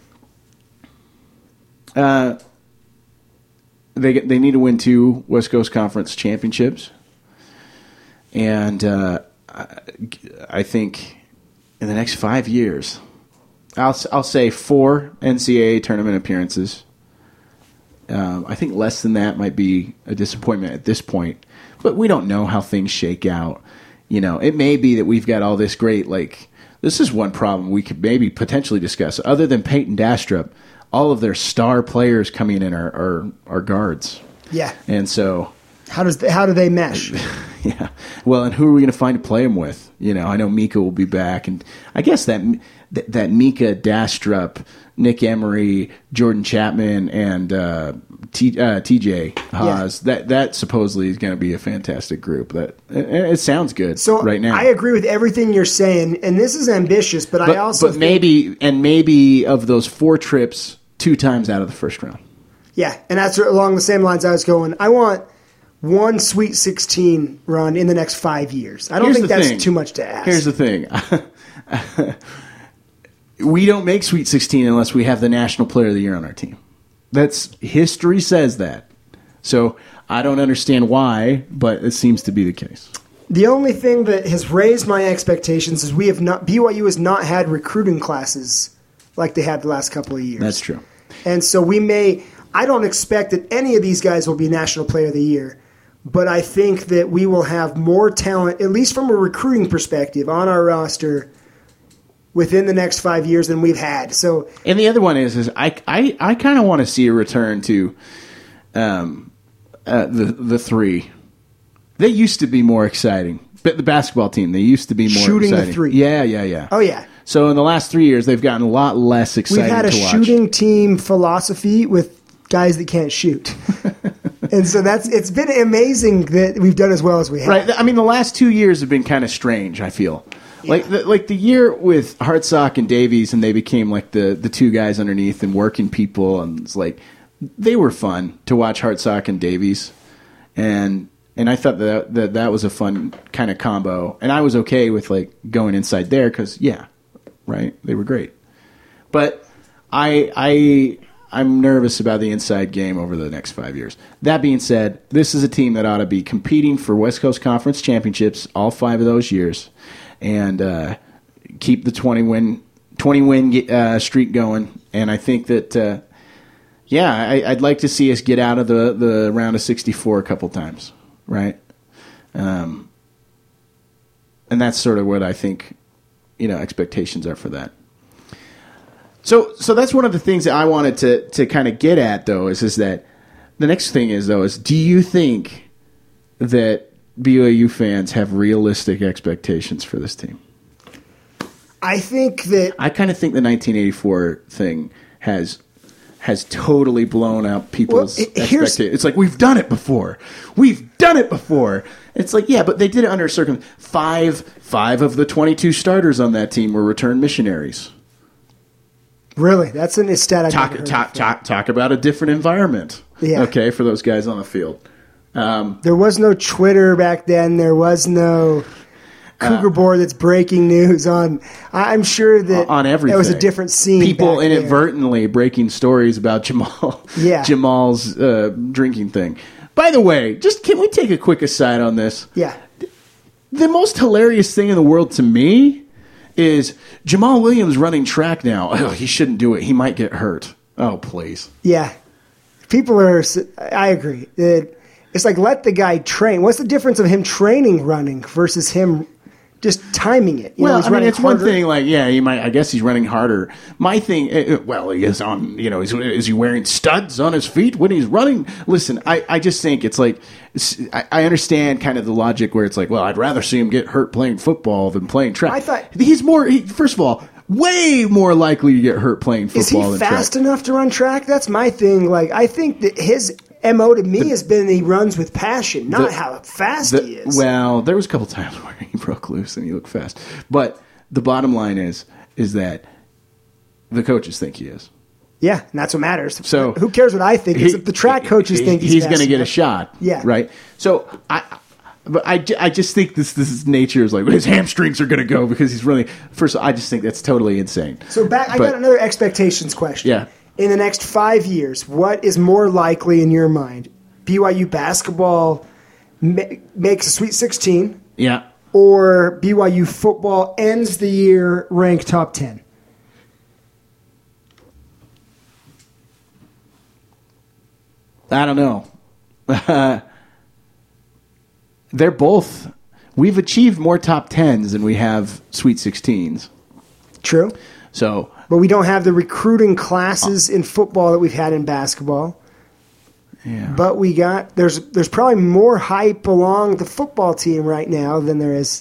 Uh, they they need to win two West Coast Conference championships. And uh, I think in the next five years, I'll I'll say four N C double A tournament appearances. Um, I think less than that might be a disappointment at this point, but we don't know how things shake out. You know, it may be that we've got all this great, like, this is one problem we could maybe potentially discuss. Other than Peyton Dastrup, all of their star players coming in are are, are guards. Yeah. And so. How does the, how do they mesh? Yeah. Well, and who are we going to find to play him with? You know, I know Mika will be back, and I guess that that, that Mika, Dastrup, Nick Emery, Jordan Chapman, and uh, T, uh, T J Haas. Yeah. That that supposedly is going to be a fantastic group. That it, it sounds good. So right now, I agree with everything you're saying, and this is ambitious. But, but I also but think, maybe and maybe of those four trips, two times out of the first round. Yeah, and that's along the same lines I was going. I want. One Sweet sixteen run in the next five years. I don't Here's think that's thing. too much to ask. Here's the thing. We don't make Sweet sixteen unless we have the National Player of the Year on our team. That's history says that. So I don't understand why, but it seems to be the case. The only thing that has raised my expectations is we have not B Y U has not had recruiting classes like they had the last couple of years. That's true. And so we may – I don't expect that any of these guys will be National Player of the Year, but I think that we will have more talent, at least from a recruiting perspective, on our roster within the next five years than we've had. So, and the other one is, is I, I, I kind of want to see a return to um, uh, the the three. They used to be more exciting. But the basketball team, they used to be more shooting exciting. the three. Yeah, yeah, yeah. Oh, yeah. So in the last three years, they've gotten a lot less exciting We've had a to watch. shooting team philosophy with guys that can't shoot. And so that's it's been amazing that we've done as well as we have. Right. I mean, the last two years have been kind of strange, I feel. Yeah. Like the, like the year with Hartsock and Davies, and they became like the, the two guys underneath and working people, and it's like they were fun to watch Hartsock and Davies, and and I thought that that, that was a fun kind of combo, and I was okay with like going inside there because yeah, right, they were great, but I I. I'm nervous about the inside game over the next five years. That being said, this is a team that ought to be competing for West Coast Conference championships all five of those years, and uh, keep the twenty win twenty win uh, streak going. And I think that, uh, yeah, I, I'd like to see us get out of the, the round of sixty-four a couple times, right? Um, and that's sort of what I think, you know, expectations are for that. So, so that's one of the things that I wanted to, to kind of get at, though, is is that the next thing is, though, is do you think that B Y U fans have realistic expectations for this team? I think that I kind of think the nineteen eighty-four thing has has totally blown out people's Well, it- here's- expectations. It's like, we've done it before. We've done it before. It's like, yeah, but they did it under circum. Five, five of the twenty-two starters on that team were returned missionaries. really that's an stat I've Talk, never heard talk, before. talk, talk about a different environment. Yeah. Okay, for those guys on the field. Um, There was no Twitter back then. There was no Cougar board that's breaking news on. I- I'm sure that on everything. that was a different scene. People back there. inadvertently breaking stories about Jamal. Yeah. Jamal's uh, drinking thing. By the way, just can we take a quick aside on this? Yeah. The most hilarious thing in the world to me is Jamal Williams running track now. Oh, he shouldn't do it. He might get hurt. Oh, please. Yeah. People are. I agree. It, it's like let the guy train. What's the difference of him training running versus him just timing it? You know, Well, he's I mean, running it's one harder. thing. Like, yeah, he might. I guess he's running harder. My thing. uh, Well, he is on. You know, is, is he wearing studs on his feet when he's running? Listen, I, I just think it's like it's, I, I understand kind of the logic where it's like, well, I'd rather see him get hurt playing football than playing track. I thought- he's more. He, first of all, way more likely to get hurt playing football Is he than fast track. enough to run track? That's my thing. Like I think that his M O to me has been he runs with passion, not the- how fast The- he is. Well, there was a couple times where he broke loose and he looked fast, but the bottom line is is that the coaches think he is. Yeah, and that's what matters. So who cares what I think? Is if the track coaches he- think he's, he's fast going to get a enough. shot. Yeah. Right. So I, but I, ju- I just think this this nature is like his hamstrings are going to go because he's running. First, I just think that's totally insane. So back, I But- got another expectations question. Yeah. In the next five years, what is more likely in your mind? B Y U basketball ma- makes a Sweet sixteen, Yeah. or B Y U football ends the year ranked top ten? I don't know. They're both. We've achieved more top tens than we have Sweet sixteens. True. So But we don't have the recruiting classes in football that we've had in basketball. yeah. But we got there's there's probably more hype along the football team right now than there is.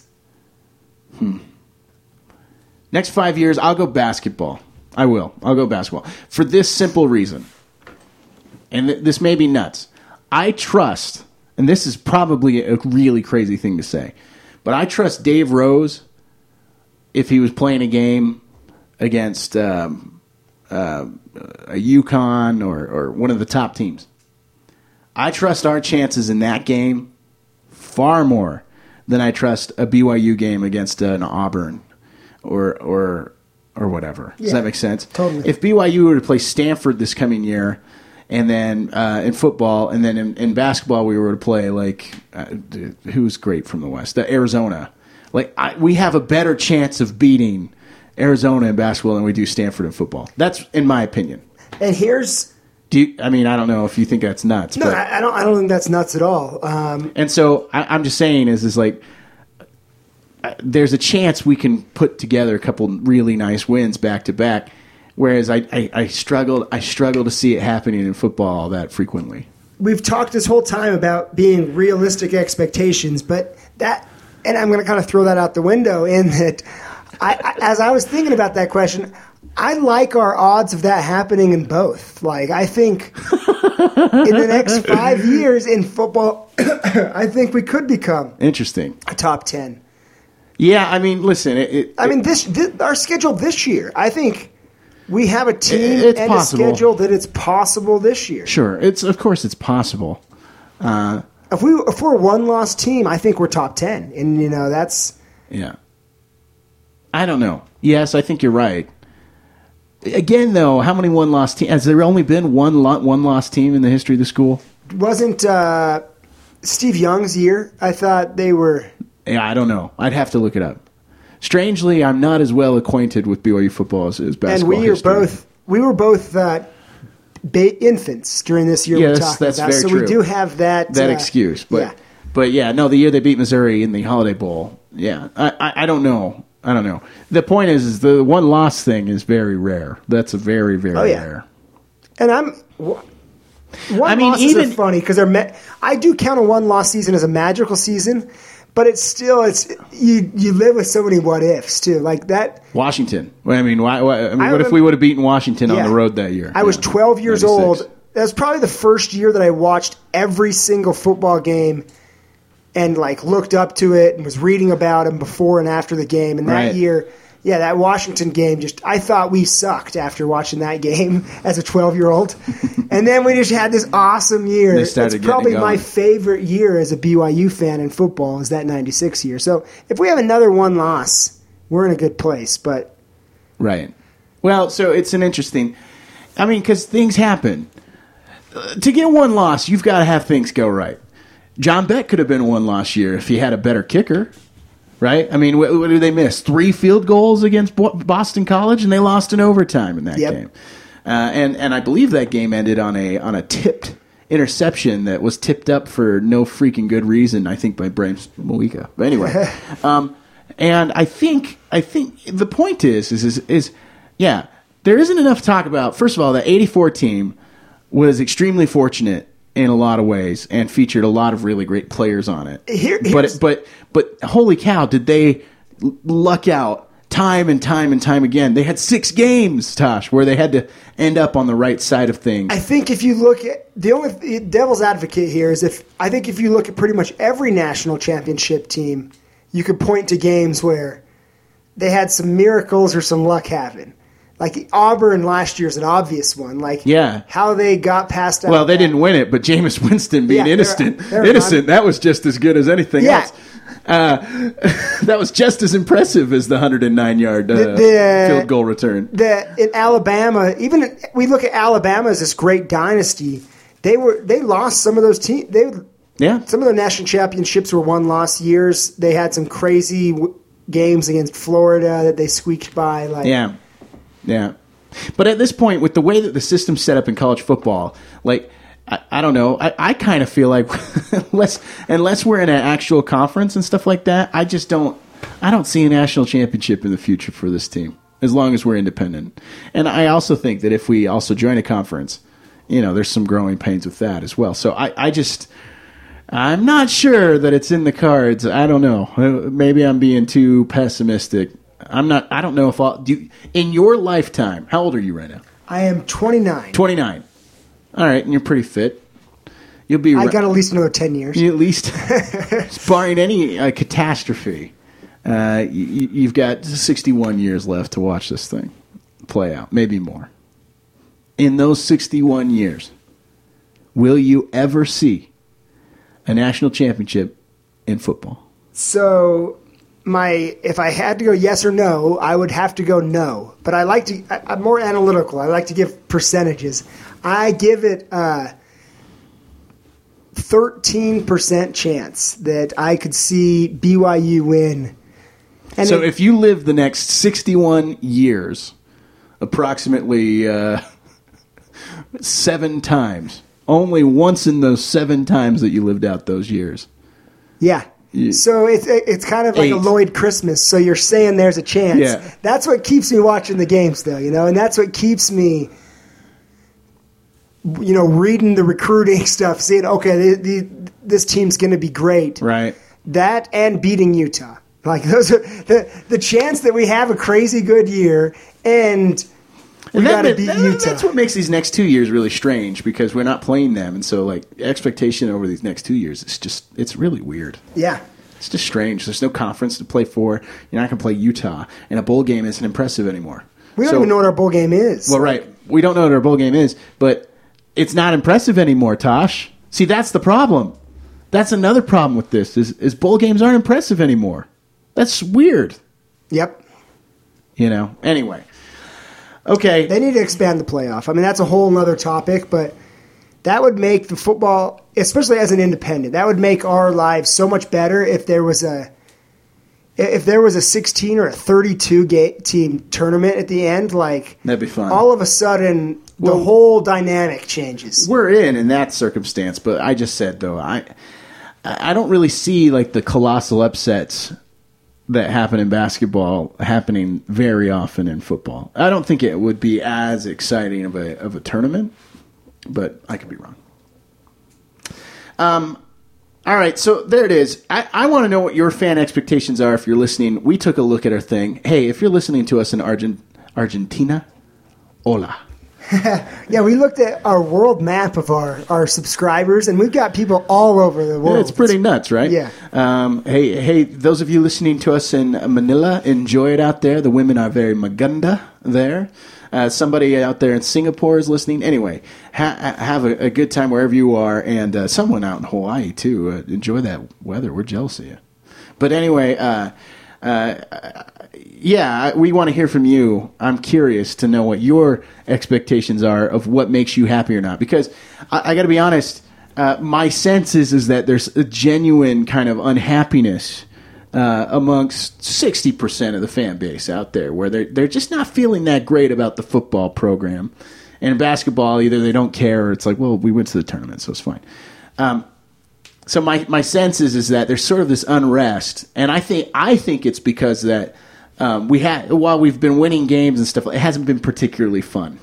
Next five years, I'll go basketball. I will. I'll go basketball. For this simple reason, and th- this may be nuts, I trust, and this is probably a really crazy thing to say, but I trust Dave Rose if he was playing a game against um, uh, a UConn or, or one of the top teams. I trust our chances in that game far more than I trust a B Y U game against an Auburn or or or whatever. Does Yeah, that make sense? totally. If B Y U were to play Stanford this coming year, and then uh, in football, and then in, in basketball we were to play like uh, who's great from the West, uh, Arizona. Like I, we have a better chance of beating Arizona in basketball than we do Stanford in football. That's in my opinion. And here's, do you, I mean, I don't know if you think that's nuts. no, but, I, I don't. I don't think that's nuts at all. Um, and so I, I'm just saying is is like uh, there's a chance we can put together a couple really nice wins back to back. Whereas I, I, I struggled I struggle to see it happening in football all that frequently. we've talked this whole time about being realistic expectations, but that, and I'm going to kind of throw that out the window in that, I, I, as I was thinking about that question, I like our odds of that happening in both. Like, I think in the next five years in football, I think we could become Interesting. a top ten. Yeah, I mean, listen. It, it, I mean, this, this our schedule this year, I think we have a team It's and possible. a schedule that it's possible this year. Sure, it's of course it's possible. Uh, If we if we're a one loss team, I think we're top ten, and you know that's yeah. I don't know. Yes, I think you're right. Again, though, how many one loss teams? Has there only been one lo- one loss team in the history of the school? wasn't uh, Steve Young's year. I thought they were. Yeah, I don't know. I'd have to look it up. Strangely, I'm not as well acquainted with B Y U football as, as basketball. And we are history. both we were both uh, ba- infants during this year Yeah, we're that's- talking that's about. very so true. we do have that that uh, excuse. But yeah. but yeah, no, the year they beat Missouri in the Holiday Bowl. Yeah, I, I, I don't know. I don't know. The point is, is the one loss thing is very rare. That's a very very Oh, yeah. rare. And I'm. One I mean, losses even- are funny because they're. Ma- I do count a one loss season as a magical season, but it's still it's you. You live with so many what ifs too, like that. Washington. Well, I mean, why, why, I mean I what if remem- we would have beaten Washington Yeah. on the road that year? I was Yeah. twelve years ninety-six. old. That was probably the first year that I watched every single football game and like looked up to it and was reading about them before and after the game. And that Right. year, yeah, that Washington game, just I thought we sucked after watching that game as a twelve-year-old. And then we just had this awesome year. They It's started getting probably it my going. favorite year as a B Y U fan in football is that ninety-six year. So if we have another one loss, we're in a good place. But Right. Well, so it's an interesting. I mean, because things happen. Uh, to get one loss, you've got to have things go right. John Beck could have been one loss year if he had a better kicker, right? I mean, what, what did they miss? Three field goals against Bo- Boston College, and they lost in overtime in that Yep. game. Uh, and and I believe that game ended on a on a tipped interception that was tipped up for no freaking good reason. I think by Braves Moika. But anyway, um, and I think I think the point is is is, is yeah, there isn't enough to talk about. First of all, the eighty-four team was extremely fortunate in a lot of ways and featured a lot of really great players on it. Here- but here's- but but holy cow, did they l- luck out time and time and time again? They had six games, Tosh, where they had to end up on the right side of things. I think if you look at the only devil's advocate here is if I think if you look at pretty much every national championship team, you could point to games where they had some miracles or some luck happen. Like Auburn last year's an obvious one. Like Yeah. how they got past. out Well, of they that. didn't win it, but Jameis Winston being Yeah, they're- innocent, they're innocent, that was just as good as anything Yeah. else. Uh, that was just as impressive as the one hundred nine yard uh, The- the- field goal return. That in Alabama, even in, we look at Alabama as this great dynasty. They were they lost some of those teams. They Yeah, some of the national championships were one loss years. They had some crazy w- games against Florida that they squeaked by. Like yeah, yeah. But at this point, with the way that the system's set up in college football, like I, I don't know, I, I kind of feel like unless unless we're in an actual conference and stuff like that, I just don't I don't see a national championship in the future for this team as long as we're independent. And I also think that if we also join a conference, you know, there's some growing pains with that as well. So I, I just I'm not sure that it's in the cards. I don't know. Uh, Maybe I'm being too pessimistic. I'm not. I don't know if I'll do. You, in your lifetime, how old are you right now? I am twenty-nine. twenty-nine. All right, and you're pretty fit. You'll be. I ra- got at least another ten years. you at least, barring any uh, catastrophe, uh, you, you've got sixty-one years left to watch this thing play out. Maybe more. In those sixty-one years, will you ever see a national championship in football? So, my if I had to go yes or no, I would have to go no. But I like to. I, I'm more analytical. I like to give percentages. I give it a thirteen percent chance that I could see B Y U win And so it, if you live the next sixty-one years, approximately uh, seven times, only once in those seven times that you lived out those years. Yeah. You, so it's it's kind of like eight. a Lloyd Christmas. So you're saying there's a chance. Yeah. That's what keeps me watching the games, though, you know, and that's what keeps me, you know, reading the recruiting stuff, seeing, okay, the, the, this team's going to be great. Right. That and beating Utah. Like, those are the, the chance that we have a crazy good year and we got to beat that, Utah. That's what makes these next two years really strange because we're not playing them. And so, like, expectation over these next two years, it's just, it's really weird. Yeah. It's just strange. There's no conference to play for. You're not going to play Utah. And a bowl game isn't impressive anymore. We don't so, even know what our bowl game is. Well, right. We don't know what our bowl game is, but it's not impressive anymore, Tosh. See, that's the problem. That's another problem with this, is, is bowl games aren't impressive anymore. That's weird. Yep. You know? Anyway. Okay. They need to expand the playoff. I mean, that's a whole other topic, but that would make the football, especially as an independent, that would make our lives so much better if there was a if there was a sixteen or a thirty-two team tournament at the end. Like, that'd be fun. All of a sudden, the well, whole dynamic changes. We're in in that circumstance, but I just said though, I I don't really see like the colossal upsets that happen in basketball happening very often in football. I don't think it would be as exciting of a of a tournament, but I could be wrong. Um, all right, so there it is. I, I want to know what your fan expectations are if you're listening. We took a look at our thing. Hey, if you're listening to us in Argent, Argentina, hola. Yeah, we looked at our world map of our, our subscribers, and we've got people all over the world. Yeah, it's pretty nuts, right? Yeah. Um, hey, hey, those of you listening to us in Manila, enjoy it out there. The women are very maganda there. Uh, somebody out there in Singapore is listening. Anyway, ha- have a, a good time wherever you are, and uh, someone out in Hawaii, too. Uh, enjoy that weather. We're jealous of you. But anyway, uh, uh, yeah, we want to hear from you. I'm curious to know what your expectations are of what makes you happy or not. Because I, I got to be honest, uh, my sense is, is that there's a genuine kind of unhappiness uh, amongst sixty percent of the fan base out there where they're, they're just not feeling that great about the football program. And in basketball, either they don't care or it's like, well, we went to the tournament, so it's fine. Um, so my, my sense is, is that there's sort of this unrest. And I think I think it's because that Um, we had while we've been winning games and stuff, it hasn't been particularly fun,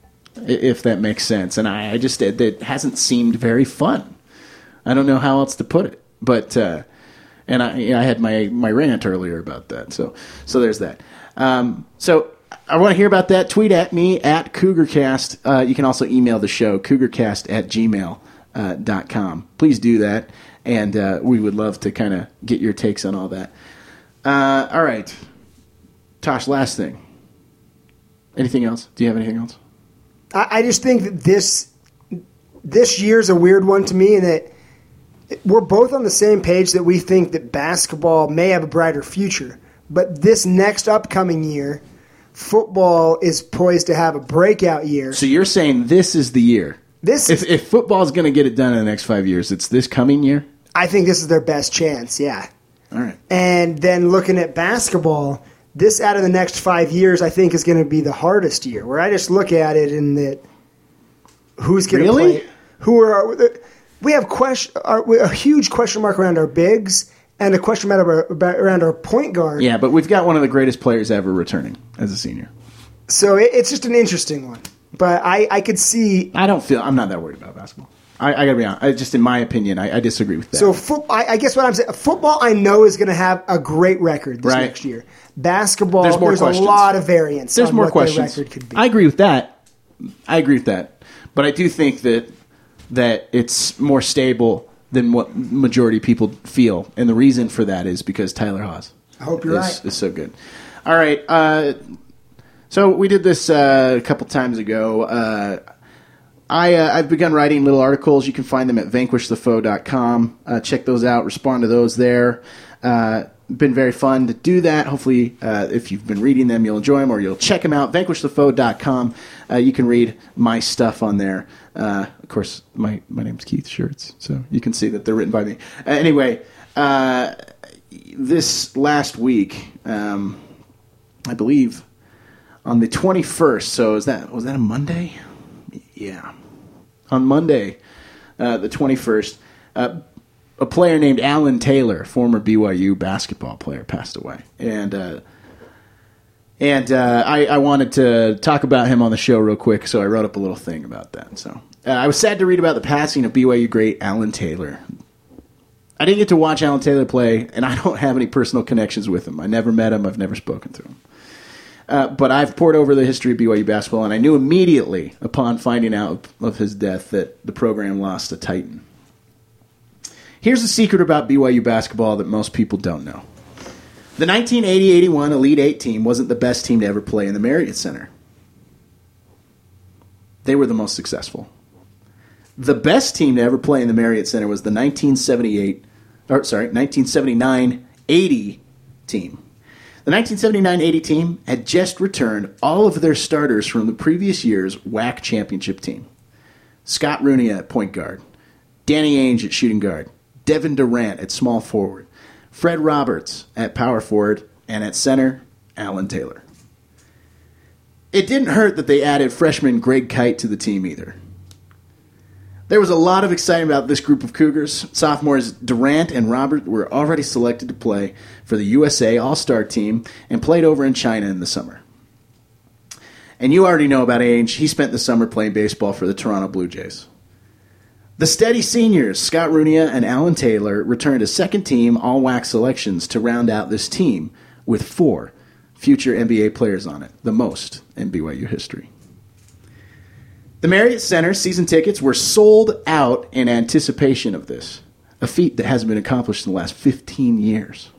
if that makes sense. And I, I just it, it hasn't seemed very fun. I don't know how else to put it. But uh, and I, you know, I had my, my rant earlier about that. So so there's that. Um, so I want to hear about that. Tweet at me at CougarCast. Uh, you can also email the show cougarcast at gmail dot com. Please do that, and uh, we would love to kind of get your takes on all that. Uh, all right. Tosh, last thing. Anything else? Do you have anything else? I, I just think that this this year's a weird one to me in that we're both on the same page that we think that basketball may have a brighter future. But this next upcoming year, football is poised to have a breakout year. So you're saying this is the year? This if, if football is going to get it done in the next five years, it's this coming year? I think this is their best chance, yeah. All right. And then looking at basketball, this out of the next five years, I think, is going to be the hardest year. Where I just look at it and that who's going to really? play? Who are we have question are, a huge question mark around our bigs and a question mark around our point guard. Yeah, but we've got one of the greatest players ever returning as a senior. So it, it's just an interesting one. But I, I could see. I don't feel. I'm not that worried about basketball. I, I got to be honest. I, just in my opinion, I, I disagree with that. So foot, I, I guess what I'm saying, football, I know is going to have a great record this right. next year. Basketball, there's, more there's questions. a lot of variance. There's on more what questions. their record could be. I agree with that. I agree with that. But I do think that that it's more stable than what majority of people feel, and the reason for that is because Tyler Haws. I hope you're is, right. is so good. All right. Uh, so we did this uh, a couple times ago. Uh, I, uh, I've begun writing little articles. You can find them at vanquish the foe dot com. Uh, check those out. Respond to those there. Uh, been very fun to do that. Hopefully, uh, if you've been reading them, you'll enjoy them or you'll check them out. vanquish the foe dot com. Uh, you can read my stuff on there. Uh, of course, my, my name's Keith Shirts, so you can see that they're written by me. Uh, anyway, uh, this last week, um, I believe, on the twenty-first. So is that was that a Monday? Yeah, on Monday, uh, the twenty-first, uh, a player named Alan Taylor, former B Y U basketball player, passed away, and uh, and uh, I, I wanted to talk about him on the show real quick, so I wrote up a little thing about that. So uh, I was sad to read about the passing of B Y U great Alan Taylor. I didn't get to watch Alan Taylor play, and I don't have any personal connections with him. I never met him. I've never spoken to him. Uh, but I've poured over the history of B Y U basketball, and I knew immediately upon finding out of his death that the program lost a Titan. Here's a secret about B Y U basketball that most people don't know. The nineteen eighty eighty-one Elite Eight team wasn't the best team to ever play in the Marriott Center. They were the most successful. The best team to ever play in the Marriott Center was the nineteen seventy-eight, or sorry, nineteen seventy-nine eighty team. The nineteen seventy-nine eighty team had just returned all of their starters from the previous year's W A C championship team. Scott Rooney at point guard, Danny Ainge at shooting guard, Devin Durant at small forward, Fred Roberts at power forward, and at center, Alan Taylor. It didn't hurt that they added freshman Greg Kite to the team either. There was a lot of excitement about this group of Cougars. Sophomores Durant and Robert were already selected to play for the U S A All-Star team and played over in China in the summer. And you already know about Ainge. He spent the summer playing baseball for the Toronto Blue Jays. The steady seniors, Scott Rooney and Alan Taylor, returned as second-team All-W A C selections to round out this team with four future N B A players on it, the most in B Y U history. The Marriott Center season tickets were sold out in anticipation of this, a feat that hasn't been accomplished in the last fifteen years.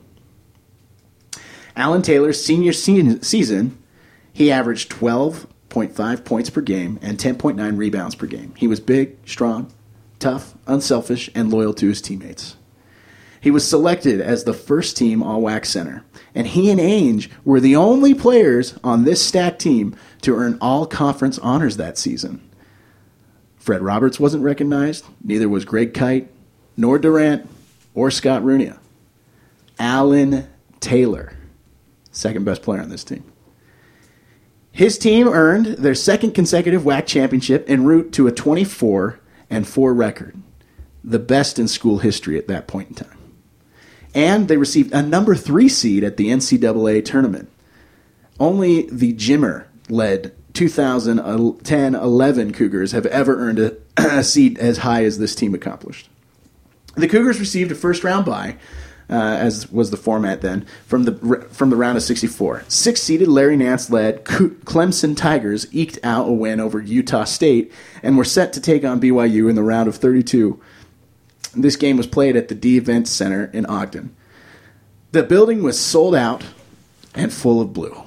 Alan Taylor's senior season, he averaged twelve point five points per game and ten point nine rebounds per game. He was big, strong, tough, unselfish, and loyal to his teammates. He was selected as the first-team All-W A C center, and he and Ainge were the only players on this stacked team to earn all-conference honors that season. Fred Roberts wasn't recognized, neither was Greg Kite, nor Durant, or Scott Rooney. Alan Taylor, second-best player on this team. His team earned their second consecutive W A C championship en route to a twenty-four and four record, the best in school history at that point in time. And they received a number three seed at the N C double A tournament. Only the Jimmer-led two thousand ten eleven Cougars have ever earned a, a seed as high as this team accomplished. The Cougars received a first-round bye, uh, as was the format then, from the from the round of sixty-four. Six-seeded Larry Nance-led Clemson Tigers eked out a win over Utah State and were set to take on B Y U in the round of thirty-two. This game was played at the D Event Center in Ogden. The building was sold out and full of blue.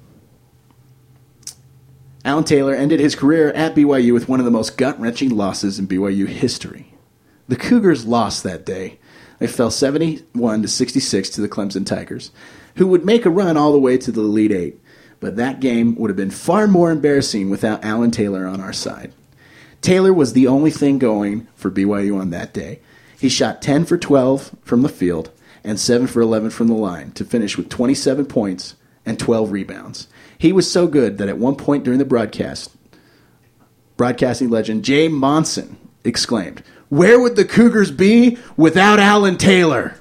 Alan Taylor ended his career at B Y U with one of the most gut-wrenching losses in B Y U history. The Cougars lost that day. They fell seventy-one to sixty-six to the Clemson Tigers, who would make a run all the way to the Elite Eight. But that game would have been far more embarrassing without Alan Taylor on our side. Taylor was the only thing going for B Y U on that day. He shot ten for twelve from the field and seven for eleven from the line to finish with twenty-seven points and twelve rebounds. He was so good that at one point during the broadcast, broadcasting legend Jay Monson exclaimed, "Where would the Cougars be without Alan Taylor?"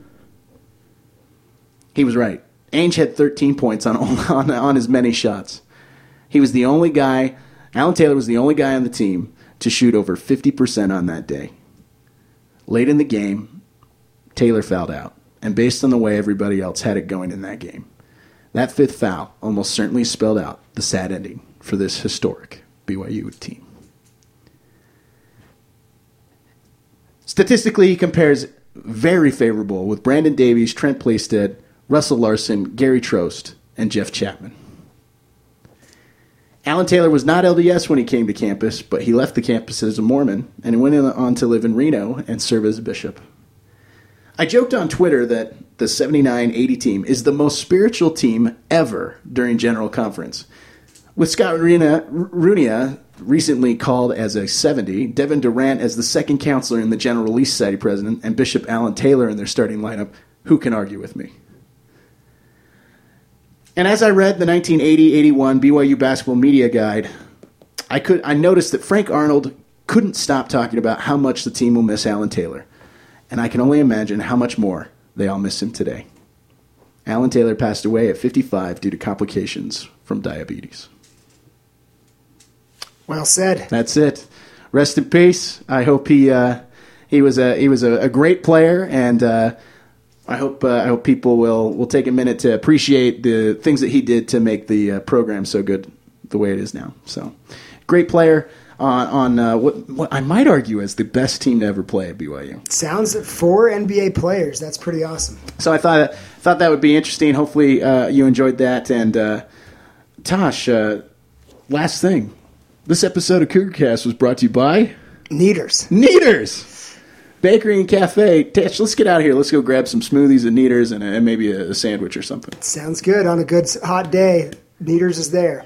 He was right. Ainge had thirteen points on, on, on his many shots. He was the only guy, Alan Taylor was the only guy on the team to shoot over fifty percent on that day. Late in the game, Taylor fouled out, and based on the way everybody else had it going in that game, that fifth foul almost certainly spelled out the sad ending for this historic B Y U team. Statistically, he compares very favorable with Brandon Davies, Trent Playstead, Russell Larson, Gary Trost, and Jeff Chapman. Alan Taylor was not L D S when he came to campus, but he left the campus as a Mormon and went on to live in Reno and serve as a bishop. I joked on Twitter that the seventy-nine eighty team is the most spiritual team ever during General Conference. With Scott Rooney recently called as a seventy, Devin Durant as the second counselor in the General Release Society president, and Bishop Alan Taylor in their starting lineup, Who can argue with me? And as I read the nineteen eighty eighty-one B Y U Basketball Media Guide, I could I noticed that Frank Arnold couldn't stop talking about how much the team will miss Alan Taylor. And I can only imagine how much more they all miss him today. Alan Taylor passed away at fifty-five due to complications from diabetes. Well said. That's it. Rest in peace. I hope he uh, he was a he was a, a great player, and uh, I hope uh, I hope people will, will take a minute to appreciate the things that he did to make the uh, program so good the way it is now. So, great player on on uh, what what I might argue is the best team to ever play at B Y U. Sounds like four N B A players. That's pretty awesome. So I thought thought that would be interesting. Hopefully uh, you enjoyed that. And uh, Tosh, uh, last thing. This episode of CougarCast was brought to you by Kneaders. Kneaders! Bakery and Cafe. Tosh, let's get out of here. Let's go grab some smoothies at Kneaders and, and maybe a, a sandwich or something. Sounds good. On a good hot day, Kneaders is there.